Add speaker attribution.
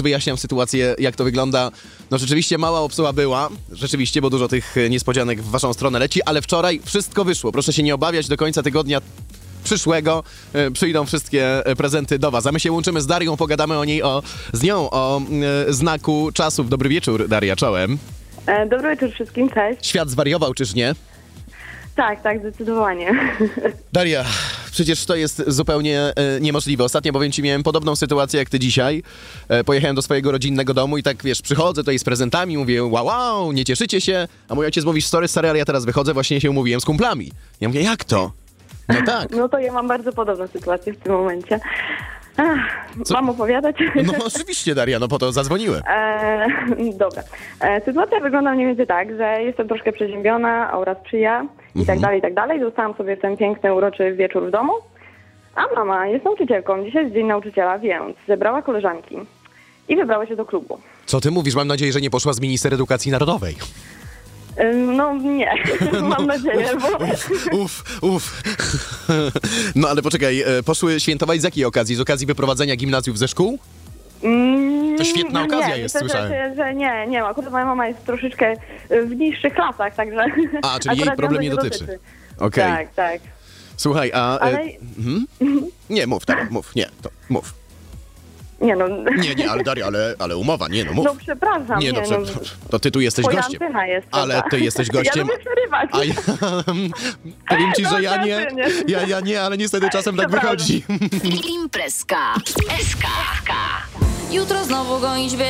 Speaker 1: wyjaśniam sytuację, jak to wygląda. No rzeczywiście mała obsuła była, rzeczywiście, bo dużo tych niespodzianek w waszą stronę leci, ale wczoraj wszystko wyszło. Proszę się nie obawiać, do końca tygodnia przyszłego przyjdą wszystkie prezenty do was. A my się łączymy z Darią, pogadamy z nią o znaku czasów. Dobry wieczór, Daria, czołem.
Speaker 2: Dobry wieczór wszystkim, cześć.
Speaker 1: Świat zwariował, czyż nie?
Speaker 2: Tak, zdecydowanie.
Speaker 1: Daria, przecież to jest zupełnie niemożliwe. Ostatnio, powiem ci, miałem podobną sytuację jak ty dzisiaj. Pojechałem do swojego rodzinnego domu i tak, wiesz, przychodzę tutaj z prezentami, mówię, wow, nie cieszycie się? A mój ojciec mówi, sorry, ale ja teraz wychodzę, właśnie się umówiłem z kumplami. Ja mówię, jak to? No tak.
Speaker 2: No to ja mam bardzo podobną sytuację w tym momencie. Mam opowiadać?
Speaker 1: No oczywiście, Daria, no po to zadzwoniłem.
Speaker 2: Dobra. Sytuacja wygląda mniej więcej tak, że jestem troszkę przeziębiona oraz przyja i tak dalej. Dostałam sobie ten piękny, uroczy wieczór w domu, a mama jest nauczycielką. Dzisiaj jest Dzień Nauczyciela, więc zebrała koleżanki i wybrała się do klubu.
Speaker 1: Co ty mówisz? Mam nadzieję, że nie poszła z minister edukacji narodowej.
Speaker 2: No nie, mam nadzieję, bo...
Speaker 1: Uff. No ale poczekaj, poszły świętować z jakiej okazji? Z okazji wyprowadzenia gimnazjów ze szkół? To świetna okazja jest, słyszałem.
Speaker 2: Że nie, akurat moja mama jest troszeczkę w niższych klasach, także...
Speaker 1: A, czyli jej problem nie dotyczy. Okej.
Speaker 2: Tak.
Speaker 1: Słuchaj,
Speaker 2: Ale...
Speaker 1: Nie, mów, tak, mów.
Speaker 2: Nie, no...
Speaker 1: Nie, ale Daria, ale umowa, nie, no mów.
Speaker 2: No przepraszam,
Speaker 1: to ty tu jesteś gościem.
Speaker 2: Jest,
Speaker 1: ale ty jesteś gościem.
Speaker 2: Ja lubię przerywać.
Speaker 1: A ja powiem ci, że ja nie, ale niestety czasem tak wychodzi.
Speaker 3: Imprezka. SK. Jutro znowu gonić